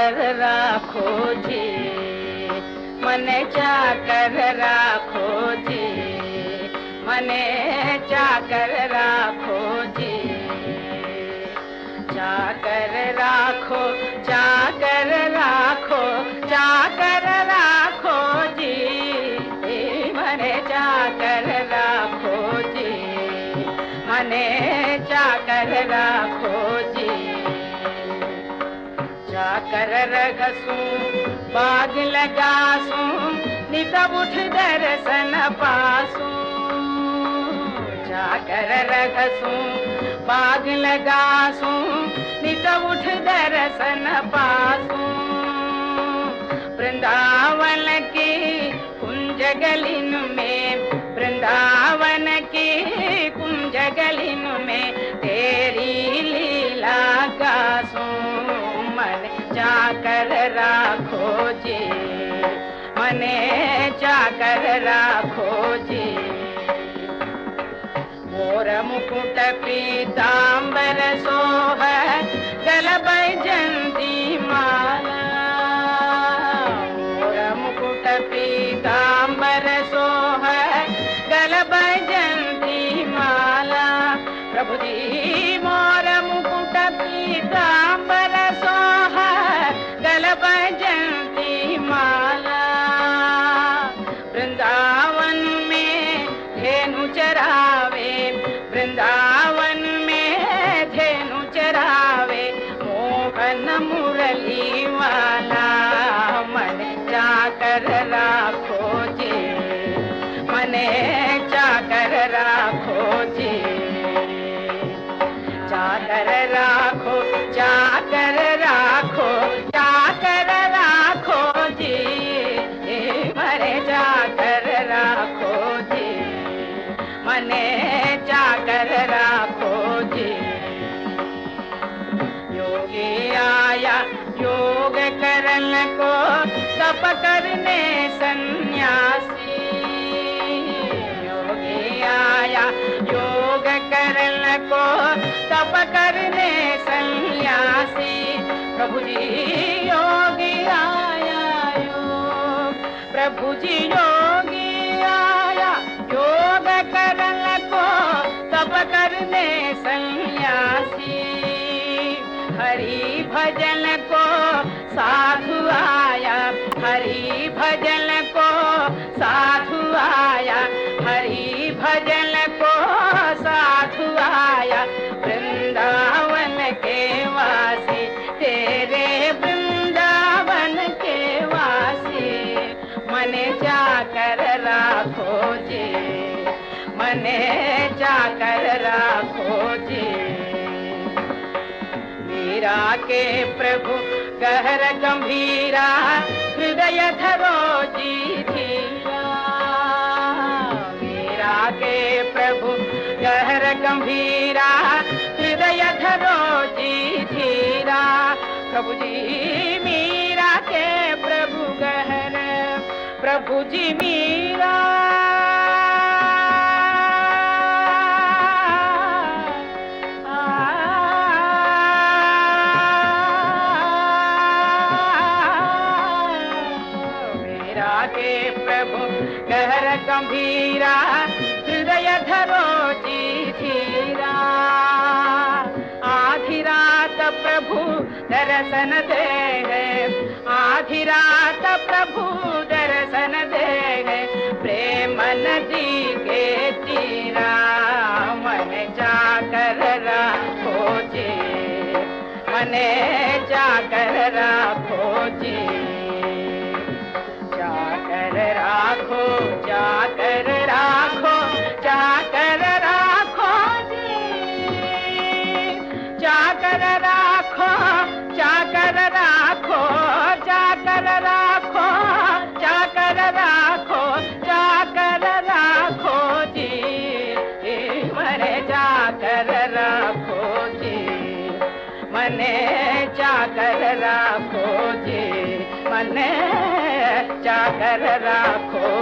चाकर राखो जी, मने चाकर राखो जी, मने चाकर राखो जी। चाकर राखो, चाकर राखो, चाकर राखो जी, मने चाकर राखो जी, मने चाकर राखो जी। चाकर रखसूं बाग लगासूं, नित उठ दर्शन पासूं। चाकर रखसूं बाग लगासूं, नित उठ दर्शन पासूं। वृंदावन की कुंज गलिन में, वृंदावन की कुंज गलिन में तेरी लीला गासूं। मन चाकर राखो जी, मने चाकर राखो जी। मोर मुकुट पीतांबर सोह, गल बैजंती माला। मोर मुकुट पीतांबर सोह, गल बैजंती माला। प्रभु जी मोर मुकुट पीतांबर सोह, गल बैजंती माला। वृंदावन में धेनु चरावे, वृंदावन में धेनु चरावे, मोहन मुरली वाला। मन चाकर राखो जी, मने चाकर राखो जी। चाकर राखो, चाकर राखो, चाकर राखो जी, मने चाकर राखो जी, मने चाकर राखो जी। योगी आया योग करन को, तप करने सन्यासी। योगी आया योग करन को, तप करने सन्यासी। प्रभु जी योगी आया योग, प्रभु जी योगी आया योग करन को, तप करने सन्यासी। हरि भजन को साधु आया, हरि भजन को साधु आया, हरि भजन को साधु आया। वृंदावन के वासी, तेरे वृंदावन के वासी। मने चाकर राखो जी, मने चाकर राखो जी। मीरा के प्रभु गहर गंभीरा, हृदय धरो जी धीरा। मीरा के प्रभु गहर गंभीरा, हृदय धरो जी धीरा। प्रभु जी मीरा के प्रभु गहर, प्रभु जी मीरा। के प्रभु गहर गंभीरा, हृदय धरो जी धीरा। आधी रात प्रभु दर्शन दे है, आधी रात प्रभु दर्शन दे है। प्रेम नदी के तीरा, मन चाकर राखो जी, मने चाकर राखो जी। चाकर राखो, चाकर राखो, चाकर राखो जी। चाकर राखो, चाकर राखो, चाकर राखो, चाकर राखो, चाकर राखो जी। मने चाकर राखो जी, मने चाकर राखो जी, मने चाकर राखो